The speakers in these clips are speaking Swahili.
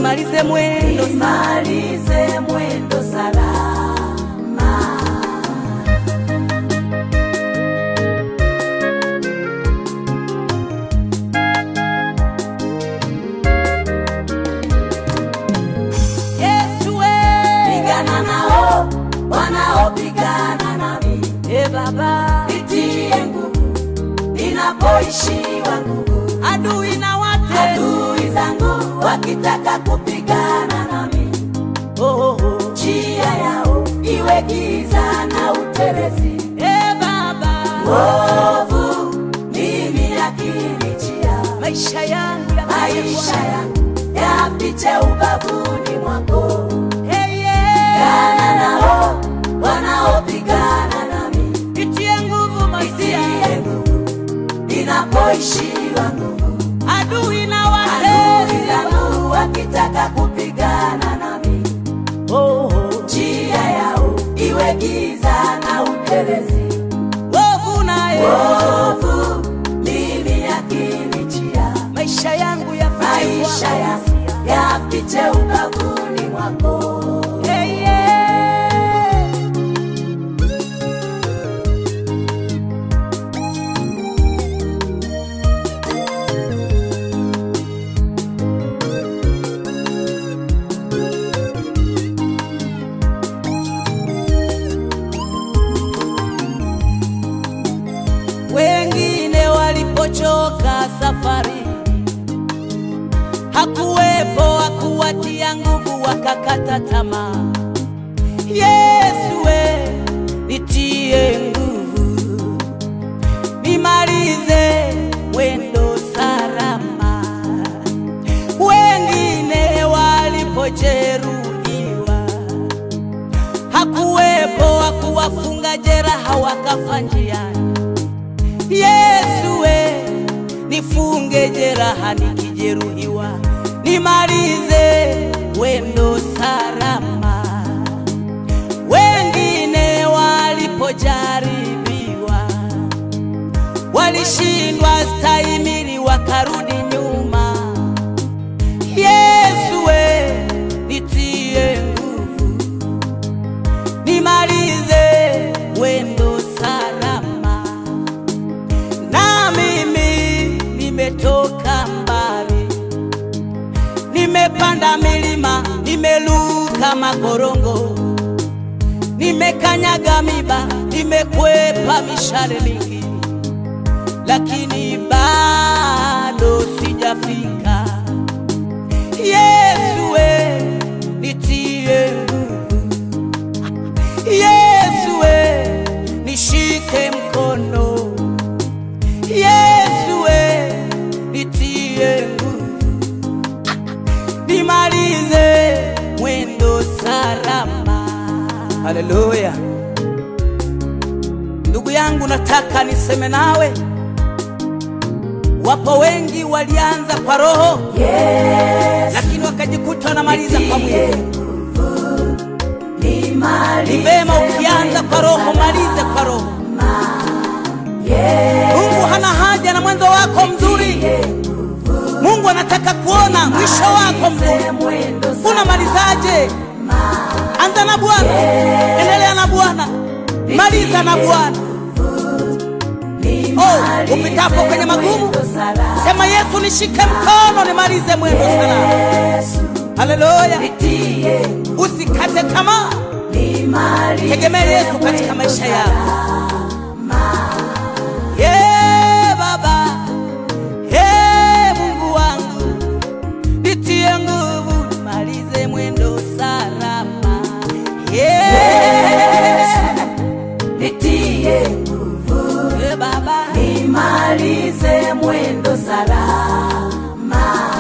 nimalize mwendo salama. Yesu we, pigana nao wanaopigana nami. Baba, nitie nguvu ninapoishiwa nguvu. adui na wate, adui zangu wakitaka kupigana nami. Njia yao iwe giza na utelezi. Baba, Wovu mimi akinijia, maisha yangu yapite ubavuni mwako. Pigana nao wanaopigana nami. nitie nguvu masia, ninapoishiwa nguvu. adui na wate, adui zangu wakitaka kupigana nami. Njia yao iwe giza na utelezi. wovu naye, Wovu mimi akinijia, maisha yangu yapite ubavuni mwako. Wengine walipochoka safari, hakuwepo wakuwatia nguvu, wakakata tamaa. Yesu we, nitie nguvu nimalize mwendo salama. Wengine walipojeruhiwa, hakuwepo wakuwafunga jeraha, wakafa njiani. Yesu we, nifunge jeraha nikijeruhiwa, nimalize wendo salama. Wengine walipojaribiwa, walishindwa stahimili, wakarudi nyuma. Yesu we, nitie nguvu nimalize wendo salama. Na mimi nimetoka mbali, nimepanda milima, nimeluka makorongo, nimekanyaga miba, nimekwepa mishale mingi, lakini bado sijafika. Yesu we, nitie nguvu. Yesu we, nishike mkono. Yesu we, nitie nguvu nimalize mwendo salama. Haleluya. Ndugu yangu, nataka niseme nawe, wapo wengi walianza kwa roho, lakini wakajikuta wanamaliza kwa mwili. Ni vema ukianza kwa roho, malize kwa roho. Mungu hana haja na mwanzo wako mzuri. Mungu anataka kuona mwisho wako mzuri. Unamalizaje? Anza na Bwana, endelea na Bwana, maliza na Bwana. Upitapo kwenye magumu, sema Yesu, nishike mkono nimalize mwendo salama. Haleluya. Usikate tamaa, tegemea Yesu katika maisha yako. Baba, Mungu wangu, nitie nguvu nimalize mwendo salama. Nitie nguvu Baba, nimalize mwendo salama.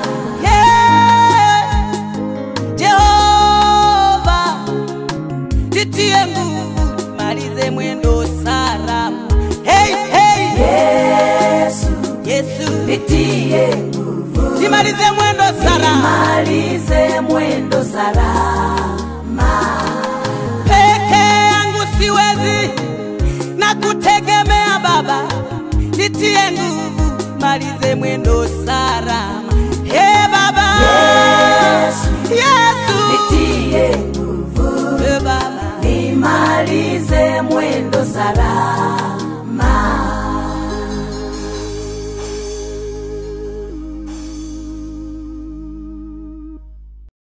Jehova, nitie nguvu nimalize mwendo salama. Yesu, nitie nguvu nimalize mwendo salama. nimalize mwendo salama. Peke yangu siwezi na kutegemea Baba, nitie nguvu malize mwendo salama. Baba, Yesu, nitie